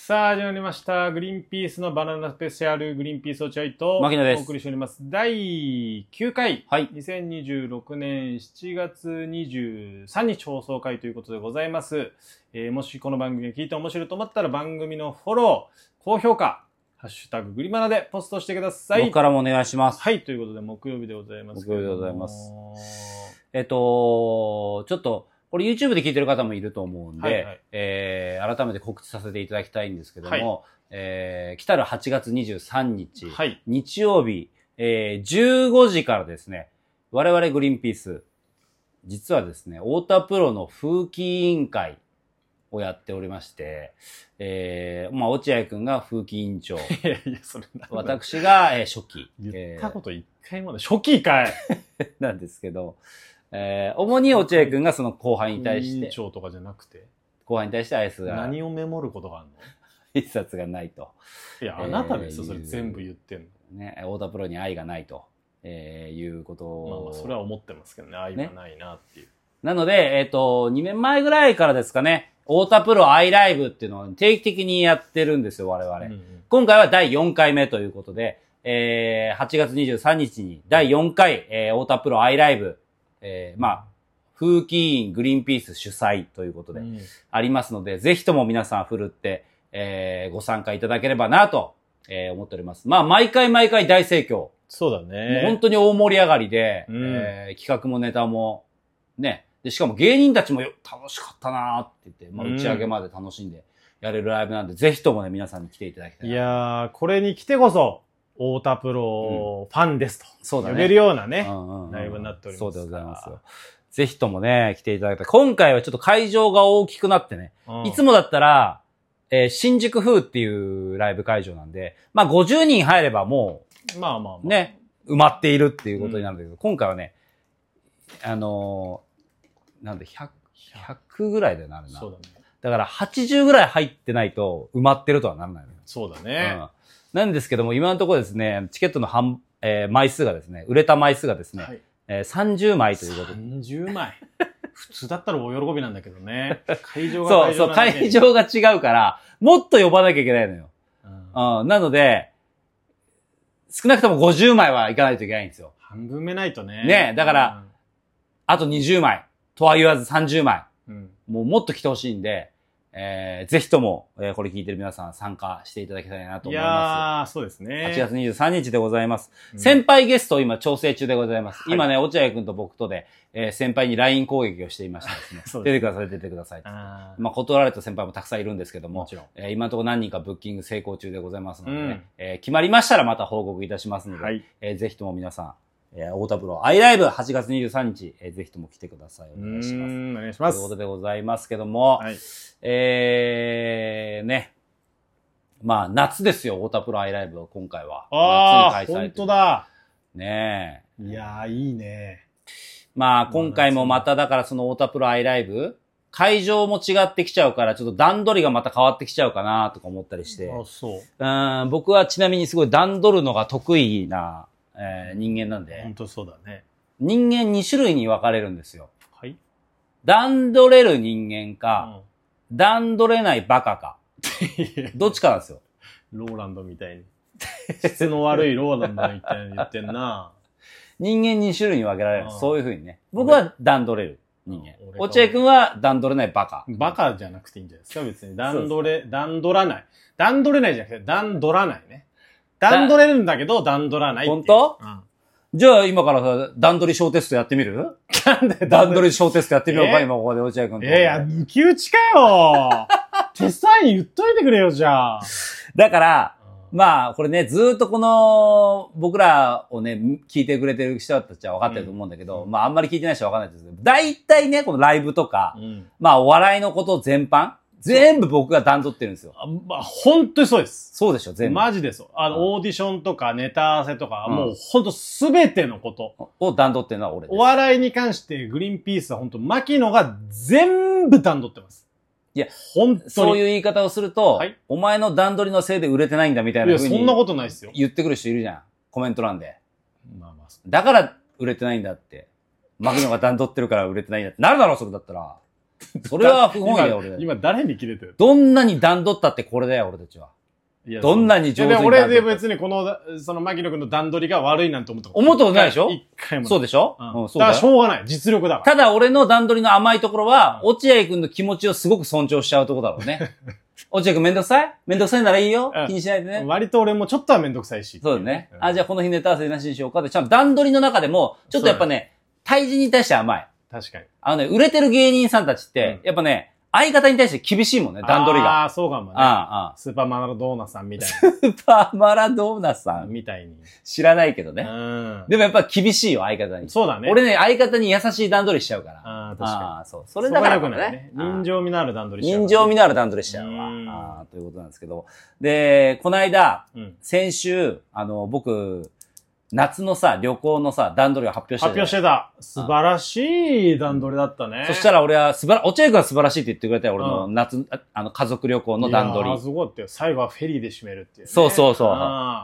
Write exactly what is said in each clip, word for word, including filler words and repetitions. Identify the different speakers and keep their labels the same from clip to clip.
Speaker 1: さあ、始まりました。グリーンピースのバナナスペシャルグリーンピースお茶いと
Speaker 2: 牧野です。
Speaker 1: お送りしております。だいきゅうかい。
Speaker 2: はい。
Speaker 1: にせんにじゅうろくねんしちがつにじゅうさんにち放送回ということでございます。えー、もしこの番組を聞いて面白いと思ったら番組のフォロー、高評価、ハッシュタググリマナでポストしてください。
Speaker 2: 僕からもお願いします。
Speaker 1: はい。ということで木曜日でございます。
Speaker 2: 木曜日でございます。えっと、ちょっと、これ YouTube で聞いてる方もいると思うんで、はいはい、えー、改めて告知させていただきたいんですけども、はい、えー、来たるはちがつにじゅうさんにち、はい、日曜日、えー、じゅうごじからですね、我々グリーンピース、実はですね、太田プロの風紀委員会をやっておりまして、えー、まあ、落合くんが風紀委員長。いやいや、それなんだ私が、えー、初期。
Speaker 1: 言ったこと一回もない。初期かい
Speaker 2: なんですけど、えー、主に落合くんがその後輩に対して。
Speaker 1: 委員長とかじゃなくて
Speaker 2: 後輩に対してアイスが。
Speaker 1: 何をメモることがあるの
Speaker 2: 一冊がないと。
Speaker 1: いや、あなたですよ、えー、それ全部言ってんの。
Speaker 2: ね、太田プロに愛がないと、えー、いうことを。
Speaker 1: まあまあ、それは思ってますけどね、愛がないなっていう。ね、
Speaker 2: なので、えっと、にねんまえぐらいからですかね、太田プロ愛ライブっていうのを定期的にやってるんですよ、我々。うんうん、今回はだいよんかいめということで、えー、はちがつにじゅうさんにちにだいよんかい、えー、太田プロ愛ライブ、えー、まあ、風紀委員グリーンピース主催ということで、ありますので、うん、ぜひとも皆さん振るって、えー、ご参加いただければなと、えー、思っております。まあ、毎回毎回大盛況。
Speaker 1: そうだね。
Speaker 2: もう本当に大盛り上がりで、うん、えー、企画もネタも、ね、で、しかも芸人たちも楽しかったなーって言って、まあ、打ち上げまで楽しんでやれるライブなんで、うん、ぜひともね、皆さんに来ていただきたい。
Speaker 1: いやー、これに来てこそ、太田プロファンですと。
Speaker 2: そうだね。
Speaker 1: 呼べるようなね、
Speaker 2: うんうんうん、
Speaker 1: ライブになっております。
Speaker 2: そうでございますよ。ぜひともね、来ていただきたい。今回はちょっと会場が大きくなってね、うん、いつもだったら、えー、新宿風っていうライブ会場なんで、まあごじゅうにん入ればもう、まあまあまあ、ね、埋まっているっていうことになるんだけど、うん、今回はね、あのー、なんでひゃく、ひゃくぐらいでなるな。そうだね。だからはちじゅうぐらい入ってないと埋まってるとはならないのよ。
Speaker 1: そうだね。
Speaker 2: うん。なんですけども、今のところですね、チケットの半、えー、枚数がですね、売れた枚数がですね、はい、えー、さんじゅうまいということで。
Speaker 1: さんじゅうまい普通だったらお喜びなんだけどね。会場が会場
Speaker 2: そうそう、会場が違うから、もっと呼ばなきゃいけないのよ。うんうん、なので、少なくともごじゅうまいはいかないといけないんですよ。
Speaker 1: 半分目ないとね。
Speaker 2: ね、だから、うん、あとにじゅうまい。とは言わずさんじゅうまい。うん、もうもっと来てほしいんで、えー、ぜひとも、えー、これ聞いてる皆さん参加していただきたいなと思います。い
Speaker 1: やー、そうですね。
Speaker 2: はちがつにじゅうさんにちでございます。うん、先輩ゲストを今調整中でございます。はい、今ね、落合くんと僕とで、えー、先輩に ライン 攻撃をしていましたですね。す出てください、出てください。あまあ、断られた先輩もたくさんいるんですけども、もちろんえー、今のところ何人かブッキング成功中でございますので、ね、うんえー、決まりましたらまた報告いたしますので、はいえー、ぜひとも皆さん、えー、太田プロアイライブはちがつにじゅうさんにち、えー、ぜひとも来てください。お願いします。
Speaker 1: お願いします。
Speaker 2: ということでございますけども、はい、えー、ね。まあ、夏ですよ、太田プロアイライブは今回は。
Speaker 1: ああ、夏に開催。本当だ。
Speaker 2: ねえ。
Speaker 1: いやー、いいね。
Speaker 2: まあ、今回もまただからその太田プロアイライブ、会場も違ってきちゃうから、ちょっと段取りがまた変わってきちゃうかなとか思ったりして。
Speaker 1: あ、そう。
Speaker 2: うん、僕はちなみにすごい段取るのが得意な、えー、人間なんで。
Speaker 1: 本当そうだね。
Speaker 2: 人間に種類に分かれるんですよ。
Speaker 1: はい。
Speaker 2: 段取れる人間か、うん、段取れないバカか。どっちかなんですよ。
Speaker 1: ローランドみたいに。質の悪いローランドみたいに言ってんな。
Speaker 2: 人間に種類に分けられる。そういう風にね。僕は段取れる人間。落合くんは段取れないバカ。
Speaker 1: バカじゃなくていいんじゃないですか、別に。段取れ、段取らない。段取れないじゃなくて、段取らないね。段取れるんだけど、段取らないって。
Speaker 2: 本当？うん。じゃあ今からさ、段取り小テストやってみる？なんで段取り小テストやってみようか、今ここで落合くんと。
Speaker 1: いやいや、抜き打ちかよテスト前に言っといてくれよ、じゃあ。
Speaker 2: だから、まあ、これね、ずーっとこの、僕らをね、聞いてくれてる人たちは分かってると思うんだけど、うん、まあ、あんまり聞いてない人は分かんないですけど、大体ね、このライブとか、うん、まあ、お笑いのこと全般、全部僕が段取ってるんですよ。
Speaker 1: まあ、本当にそうです。
Speaker 2: そうでしょ、全部。
Speaker 1: マジでそう。あの、うん、オーディションとかネタ合わせとか、うん、もう本当すべてのこと。
Speaker 2: を段取ってるのは俺です。
Speaker 1: お笑いに関してグリーンピースは本当、牧野が全部段取ってます。
Speaker 2: いや、本当に。そういう言い方をすると、はい、お前の段取りのせいで売れてないんだみたいな風に。
Speaker 1: いや、そんなことないですよ。
Speaker 2: 言ってくる人いるじゃん。コメント欄で。まあまあ。だから売れてないんだって。牧野が段取ってるから売れてないんだって。なるだろう、それだったら。 それは不本意だよ、俺。
Speaker 1: 今、今誰に切れてる？
Speaker 2: どんなに段取ったってこれだよ、俺たちは。いや、どんなに上手に段取った。
Speaker 1: 俺で別にこの、その、牧野くんの段取りが悪いなんて思ったこと
Speaker 2: 思ったことないでしょ？
Speaker 1: 一回も。
Speaker 2: そうでしょ？
Speaker 1: うん。うん、そうだからしょうがない。実力だから。
Speaker 2: ただ俺の段取りの甘いところは、うん、落合くんの気持ちをすごく尊重しちゃうところだろうね。落合くんめんどくさいめんどくさいならいいよ。気にしないでね。
Speaker 1: 割と俺もちょっとはめんどくさいし。
Speaker 2: そうだね。うん、あ、じゃあこの日ネタ合わせなしにしようかって、ちゃんと段取りの中でも、ちょっとやっぱね、対人に対して甘い。
Speaker 1: 確かに。
Speaker 2: あのね、売れてる芸人さんたちって、うん、やっぱね、相方に対して厳しいもんね、段取りが。
Speaker 1: ああ、そうかもね。ああ、ああ。スーパーマラドーナさんみたいな。
Speaker 2: スーパーマラドーナさん
Speaker 1: みたいに。
Speaker 2: 知らないけどね。
Speaker 1: うん。
Speaker 2: でもやっぱ厳しいよ、相方に。
Speaker 1: そうだね。
Speaker 2: 俺ね、相方に優しい段取りしちゃうから。
Speaker 1: ああ、確かに。ああ、
Speaker 2: そう。それだからね。
Speaker 1: ね人情味のある段取りしちゃう、
Speaker 2: ね。人情味のある段取りしちゃうわ。ああ、ということなんですけど。で、この間、うん、先週、あの、僕、夏のさ、旅行のさ、段取りを発表した
Speaker 1: 発表してた。素晴らしい段取りだったね。
Speaker 2: そしたら俺は素晴ら、落合くんは素晴らしいって言ってくれたよ、俺の夏、うん、あの、家族旅行の段取り。
Speaker 1: いやー、すごいって。最後はフェリーで締めるっていう、ね。
Speaker 2: そうそうそう。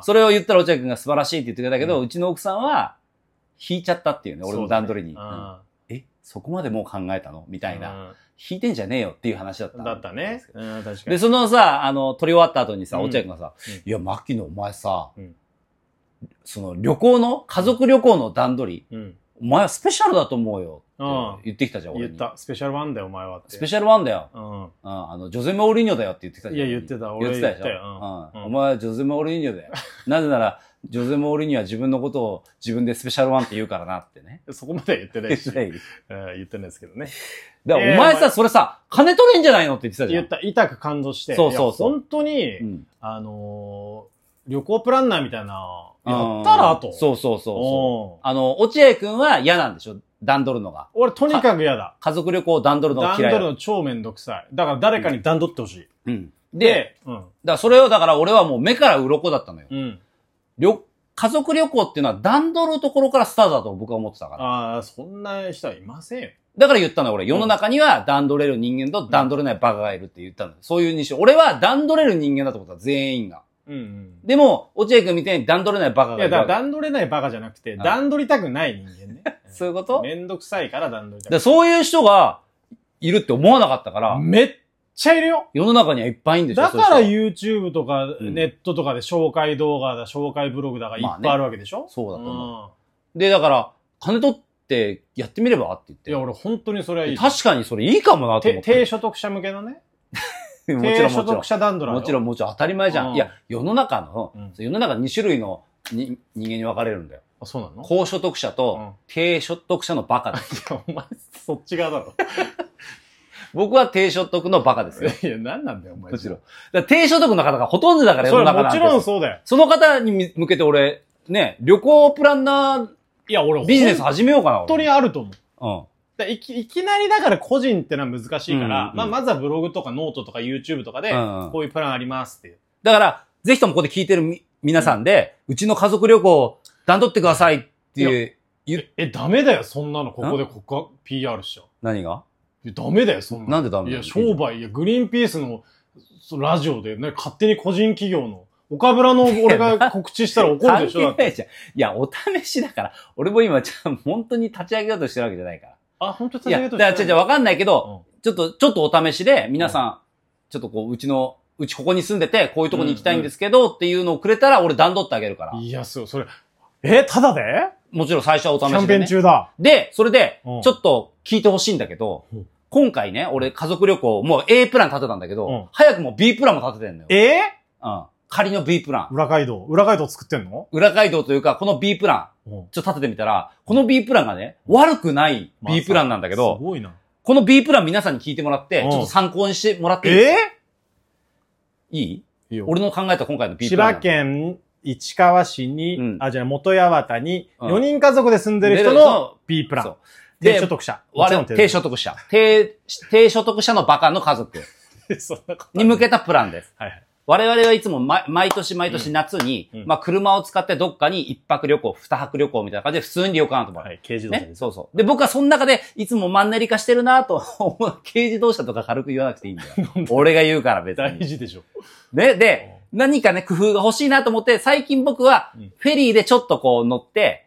Speaker 2: それを言ったら落合くんが素晴らしいって言ってくれたけど、うん、うちの奥さんは、引いちゃったっていうね、俺の段取りに。ねうん、え、そこまでもう考えたのみたいな。うん、引いてんじゃねえよっていう話だった。
Speaker 1: だったね。うん、確かに。
Speaker 2: で、そのさ、あの、撮り終わった後にさ、落合くんがさ、うん、いや、牧野お前さ、うんその旅行の、家族旅行の段取り、うん、お前はスペシャルだと思うよって言ってきたじゃん、
Speaker 1: 俺に。言った。スペシャルワンだよ、お前はって。
Speaker 2: スペシャルワンだよ。
Speaker 1: うん。
Speaker 2: あの、ジョゼメ・オリーニョだよって言ってきたじゃん。
Speaker 1: いや、言ってた。
Speaker 2: 俺言ってたでしょ。うん。お前はジョゼメ・オリーニョだよ。なぜなら、ジョゼメ・オリーニョは自分のことを自分でスペシャルワンって言うからなってね。
Speaker 1: そこまでは言ってないし。言ってない。言ってないですけどね。
Speaker 2: だからお前さ、それさ、金取れんじゃないのって言ってたじゃん。
Speaker 1: 言った。痛く感動して。
Speaker 2: そうそうそう。
Speaker 1: 本当に、あの、旅行プランナーみたいな、やったらと。
Speaker 2: そうそうそうそう。あの、落合くんは嫌なんでしょ段取るのが。
Speaker 1: 俺とにかく嫌だ。
Speaker 2: 家族旅行段取るのが嫌い。
Speaker 1: 段取るの超めんどくさい。だから誰かに段取ってほしい。
Speaker 2: うん。で、うん。だからそれをだから俺はもう目から鱗だったのよ。うん。旅、家族旅行っていうのは段取るところからスタートだと僕は思ってたから。
Speaker 1: ああ、そんな人はいませんよ。
Speaker 2: だから言ったのよ、俺。世の中には段取れる人間と段取れないバカがいるって言ったのよ。そういう認識。俺は段取れる人間だと思った。全員が。うんうん、でも、落合くんみたいに段取れないバカがいる。
Speaker 1: いや、だから段取れないバカじゃなくて、段取りたくない人間ね。
Speaker 2: そういうこと？
Speaker 1: めんどくさいから段取りたく
Speaker 2: ない。そういう人がいるって思わなかったから。
Speaker 1: めっちゃいるよ。
Speaker 2: 世の中にはいっぱいいるんでしょ。
Speaker 1: だから YouTube とかネットとかで紹介動画だ、紹介ブログだがいっぱいあるわけでしょ、まあね、
Speaker 2: そうだと思う、うん。で、だから、金取ってやってみればって言って。
Speaker 1: いや、俺本当にそれはいい。
Speaker 2: 確かにそれいいかもなと思って。
Speaker 1: 低所得者向けのね。
Speaker 2: もちろん、
Speaker 1: 所得者段取り。
Speaker 2: もちろん、もちろん当たり前じゃん。うん、いや、世の中の、うん、世の中に種類のに人間に分かれるんだよ。
Speaker 1: あ、そうなの？
Speaker 2: 高所得者と、うん、低所得者のバカです。
Speaker 1: いや、お前、そっち側だろ。
Speaker 2: 僕は低所得のバカですよ。
Speaker 1: いや、なんなんだよ、お前。
Speaker 2: もちろん。だ低所得の方がほとんどだから、世の中なんて。
Speaker 1: もちろんそうだよ。
Speaker 2: その方に向けて俺、ね、旅行プランナー、いや、俺、ビジネス始めようかな。
Speaker 1: 本当にあると思う。うん。いき、いきなりだから個人ってのは難しいから、うんうん、まあ、まずはブログとかノートとか YouTube とかで、こういうプランありますっていう。
Speaker 2: だから、ぜひともここで聞いてるみ、皆さんで、うん、うちの家族旅行段取ってくださいっていう。
Speaker 1: え、え、ダメだよ、そんなの。ここでここ ピーアール しちゃう。
Speaker 2: 何が？
Speaker 1: いや、ダメだよ、そんなの。
Speaker 2: なんでダメだよ。
Speaker 1: いや、商売、いや、グリーンピースのラジオでね、勝手に個人企業の、岡村の俺が告知したら怒るでしょ、だって。
Speaker 2: 関係ないじゃん。いや、お試しだから、俺も今、じゃあ本当に立ち上げようとしてるわけじゃないから。
Speaker 1: あ、本当に立ち上げようとしてる。
Speaker 2: いや、だから、じゃわかんないけど、うん、ちょっと、ちょっとお試しで、皆さん、うん、ちょっとこう、うちの、うちここに住んでて、こういうとこに行きたいんですけど、うんうん、っていうのをくれたら、俺段取ってあげるから。
Speaker 1: いや、そう、それ、え、ただで？
Speaker 2: もちろん最初はお試しで、ね。
Speaker 1: キャンペーン中だ。
Speaker 2: で、それで、ちょっと聞いてほしいんだけど、うん、今回ね、俺家族旅行、もう A プラン立てたんだけど、うん、早くも B プランも立ててんのよ。
Speaker 1: え
Speaker 2: ー、うん。仮の B プラン。
Speaker 1: 裏街道。裏街道作ってんの？
Speaker 2: 裏街道というか、この B プラン、うん、ちょっと立ててみたら、この B プランがね、悪くない B プランなんだけど、
Speaker 1: すごいな。
Speaker 2: この B プラン皆さんに聞いてもらって、ちょっと参考にしてもらっていいですか？えー、いい？いいよ。俺の考えた今回の B プラン。
Speaker 1: 千葉県市川市に、うん、あ、じゃあ元八幡によにん家族で住んでる人の B プラン。うん低所得者。
Speaker 2: 低所得者。低、低所得者のバカの家族に向けたプランです。はいはい、我々はいつも毎、毎年毎年夏に、うん、まあ車を使ってどっかに一泊旅行、二泊旅行みたいな感じで普通に旅行なんと思う。はい、
Speaker 1: 軽自動車、
Speaker 2: ね。そうそう。で、僕はその中でいつもマンネリ化してるなと思う。軽自動車とか軽く言わなくていいんだよ。俺が言うから別に。
Speaker 1: 大事でしょ。
Speaker 2: で、で、何かね、工夫が欲しいなと思って、最近僕はフェリーでちょっとこう乗って、うん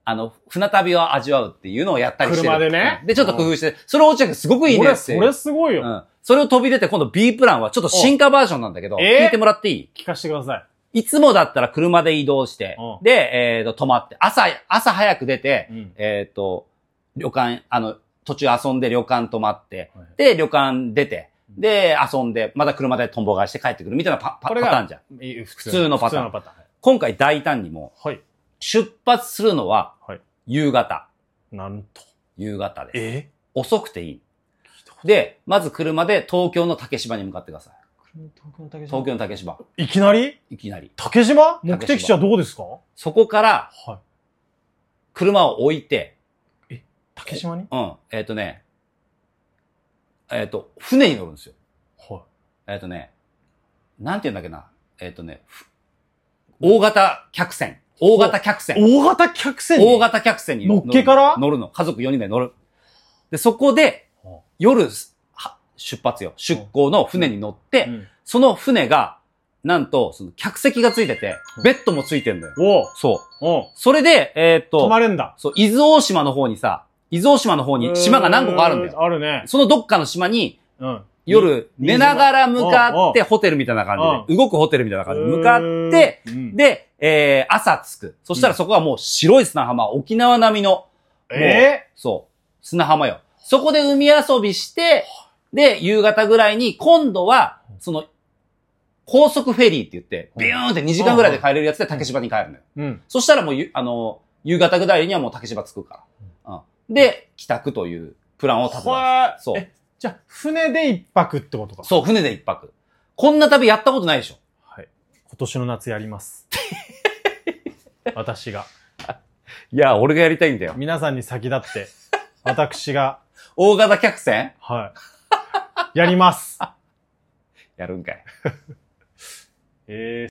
Speaker 2: あの、船旅を味わうっていうのをやったりしてる。
Speaker 1: 車でね。
Speaker 2: うんで、ちょっと工夫して、それ落合君すごくいいねって。
Speaker 1: それすごいよ。
Speaker 2: うん。それを飛び出て、今度 B プランはちょっと進化バージョンなんだけど、
Speaker 1: えー、
Speaker 2: 聞いてもらっていい？
Speaker 1: 聞かせてくださ
Speaker 2: い。いつもだったら車で移動して、で、えっと、泊まって、朝、朝早く出て、うん、えっと、旅館、あの、途中遊んで旅館泊まって、はい、で、旅館出て、で、遊んで、また車でトンボ返して帰ってくるみたいなパ、パ、パターンじゃん。普通のパターン。パターン今回大胆にも、はい、出発するのは、夕方。
Speaker 1: なんと。
Speaker 2: 夕方です。
Speaker 1: え
Speaker 2: 遅くていい。で、まず車で東京の竹芝に向かってください。
Speaker 1: 東京の竹芝
Speaker 2: 東京の竹芝。
Speaker 1: いきなり
Speaker 2: いきなり。
Speaker 1: 竹芝目的地はどこですか？
Speaker 2: そこから、はい、車を置いて、
Speaker 1: え、竹島に？
Speaker 2: うん。えっ、ー、とね、えっ、ー、と、船に乗るんですよ。
Speaker 1: はい。
Speaker 2: えっ、ー、とね、なんて言うんだっけな。えっ、とね、大型客船。大型客船。
Speaker 1: 大型客船
Speaker 2: 大型客船に
Speaker 1: 乗っけから
Speaker 2: 乗るの。家族よにんで乗る。で、そこで、夜、出発よ。出港の船に乗って、うん、その船が、なんと、その客席がついてて、ベッドもついてんだよ。
Speaker 1: お
Speaker 2: そう。おそれで、えー、っと、
Speaker 1: 泊まれんだ。
Speaker 2: そう、伊豆大島の方にさ、伊豆大島の方に島が何個かあるんだよ。
Speaker 1: あるね。
Speaker 2: そのどっかの島に、
Speaker 1: うん、
Speaker 2: 夜、寝ながら向かって、ホテルみたいな感じで、動くホテルみたいな感じで向かって、で、えー、朝着く。そしたらそこはもう白い砂浜、沖縄並みの、
Speaker 1: えー、
Speaker 2: そう、砂浜よ。そこで海遊びして、で、夕方ぐらいに、今度は、その、高速フェリーって言って、ビューンってにじかんぐらいで帰れるやつで竹芝に帰るのよ。うん。そしたらもう、あの、夕方ぐらいにはもう竹芝着くから。うん。で、帰宅というプランを立てた。そう。
Speaker 1: え、じゃあ、船で一泊ってことか。
Speaker 2: そう、船で一泊。こんな旅やったことないでしょ。
Speaker 1: はい。今年の夏やります。私が。
Speaker 2: いや、俺がやりたいんだよ。
Speaker 1: 皆さんに先立って、私が。
Speaker 2: 大型客船？
Speaker 1: はい。やります。
Speaker 2: やるんかい。
Speaker 1: えー